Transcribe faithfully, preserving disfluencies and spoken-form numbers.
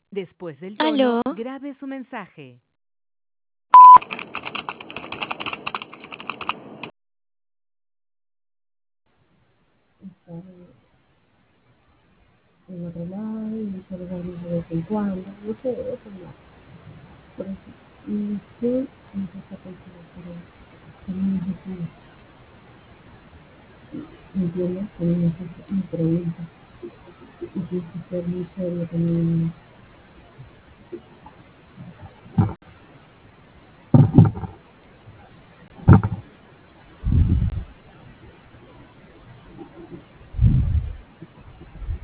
Después del Aló, tono, grabe su mensaje. Estar en otro lado y saludarnos de vez en cuando, no sé, eso no. Por eso, y sí, me gusta contigo, pero también es así, ¿me entiendes? También es así, mi pregunta. Y tienes que ser muy serio también